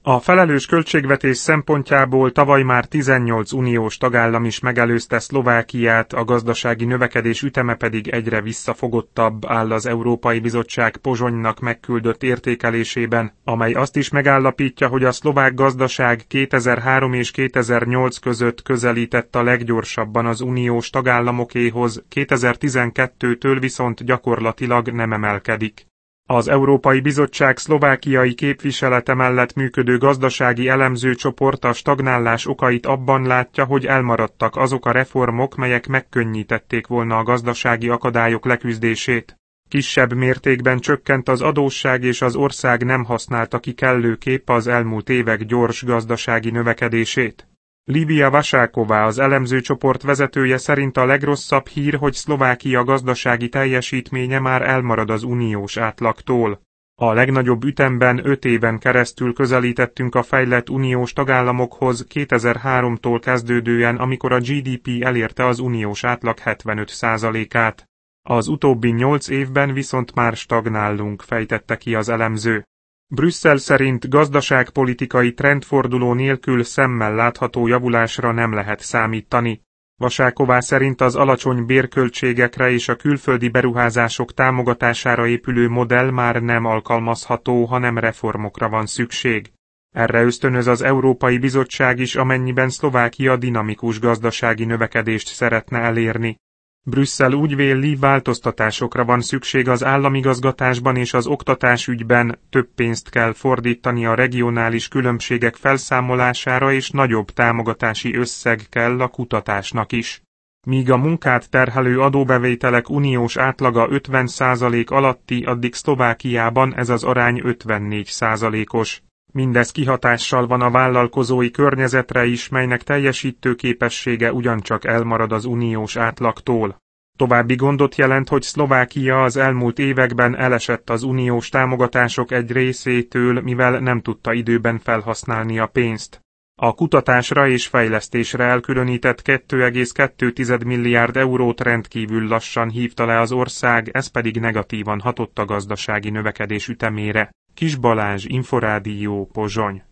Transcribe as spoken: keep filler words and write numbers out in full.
A felelős költségvetés szempontjából tavaly már tizennyolc uniós tagállam is megelőzte Szlovákiát, a gazdasági növekedés üteme pedig egyre visszafogottabb, áll az Európai Bizottság Pozsonynak megküldött értékelésében, amely azt is megállapítja, hogy a szlovák gazdaság kétezer-három és kétezer-nyolc között közelített a leggyorsabban az uniós tagállamokéhoz, kétezer-tizenkettőtől viszont gyakorlatilag nem emelkedik. Az Európai Bizottság szlovákiai képviselete mellett működő gazdasági elemzőcsoport a stagnálás okait abban látja, hogy elmaradtak azok a reformok, melyek megkönnyítették volna a gazdasági akadályok leküzdését. Kisebb mértékben csökkent az adósság és az ország nem használta ki kellőképp az elmúlt évek gyors gazdasági növekedését. Lívia Vasáková, az elemzőcsoport vezetője szerint a legrosszabb hír, hogy Szlovákia gazdasági teljesítménye már elmarad az uniós átlagtól. A legnagyobb ütemben öt éven keresztül közelítettünk a fejlett uniós tagállamokhoz kétezer-háromtól kezdődően, amikor a gé dé pé elérte az uniós átlag hetvenöt százalékát. Az utóbbi nyolc évben viszont már stagnálunk, fejtette ki az elemző. Brüsszel szerint gazdaságpolitikai trendforduló nélkül szemmel látható javulásra nem lehet számítani. Vasáková szerint az alacsony bérköltségekre és a külföldi beruházások támogatására épülő modell már nem alkalmazható, hanem reformokra van szükség. Erre ösztönöz az Európai Bizottság is, amennyiben Szlovákia dinamikus gazdasági növekedést szeretne elérni. Brüsszel úgy véli, változtatásokra van szükség az államigazgatásban és az oktatásügyben, több pénzt kell fordítani a regionális különbségek felszámolására és nagyobb támogatási összeg kell a kutatásnak is. Míg a munkát terhelő adóbevételek uniós átlaga ötven százalék alatti, addig Szlovákiában ez az arány ötvennégy százalékos. Mindez kihatással van a vállalkozói környezetre is, melynek teljesítőképessége ugyancsak elmarad az uniós átlagtól. További gondot jelent, hogy Szlovákia az elmúlt években elesett az uniós támogatások egy részétől, mivel nem tudta időben felhasználni a pénzt. A kutatásra és fejlesztésre elkülönített kettő egész kettő milliárd eurót rendkívül lassan hívta le az ország, ez pedig negatívan hatott a gazdasági növekedés ütemére. Kis Balázs, Inforádió, Pozsony.